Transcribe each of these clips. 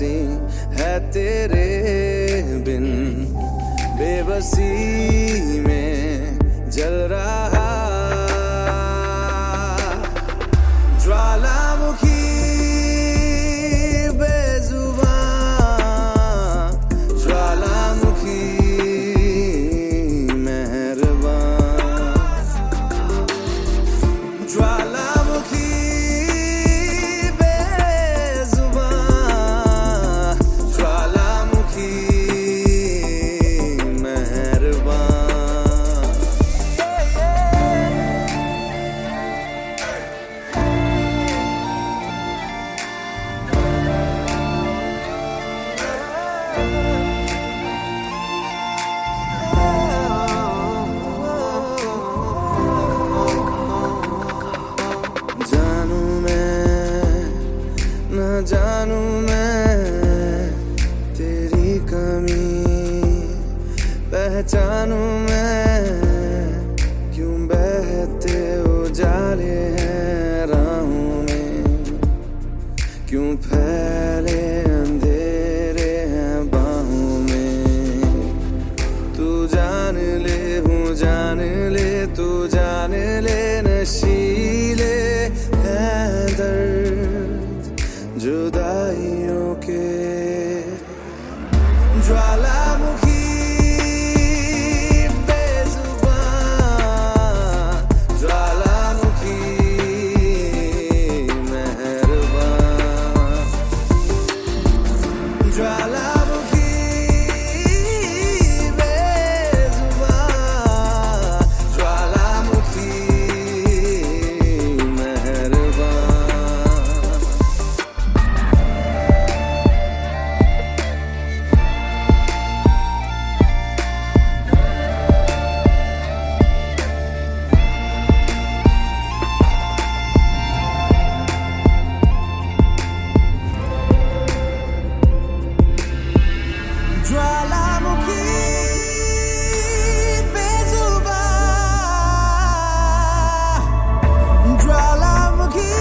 प्यासी है तेरे बिन, बेबसी में जल रहा ज्वालामुखी बेजुबान, ज्वालामुखी मेहरबान, ज्वालामुखी बेजुबान, ज्वालामुखी मेहरबान। जानू मैं तेरी कमी, पहचानू मैं क्यों बहते उजाले हैं राहों में, क्यों फैले अंधेरे हैं बाहों में। तू जान ले, हूँ जान ले, तू जान ले, नशीले है दर्द जुदाइयों के। ज्वालामुखी बेजुबान, ज्वालामुखी मेहरबान, ज्वालामुखी बेजुबान, ज्वालामुखी मेहरबान। ज्वालामुखी बेजुबान, ज्वालामुखी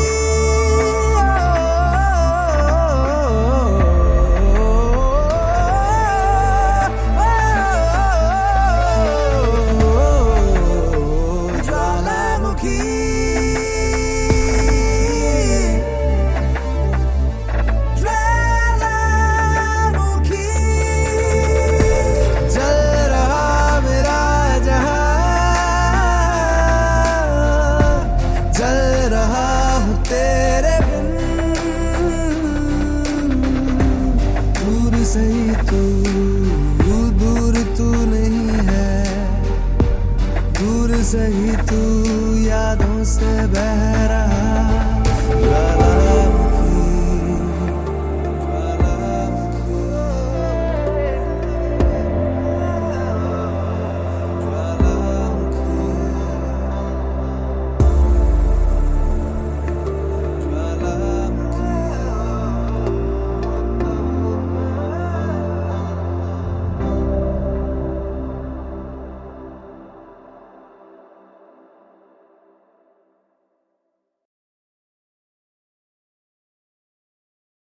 ज्वालामुखी सही तू, दूर तू नहीं है, दूर सही तू यादों से बह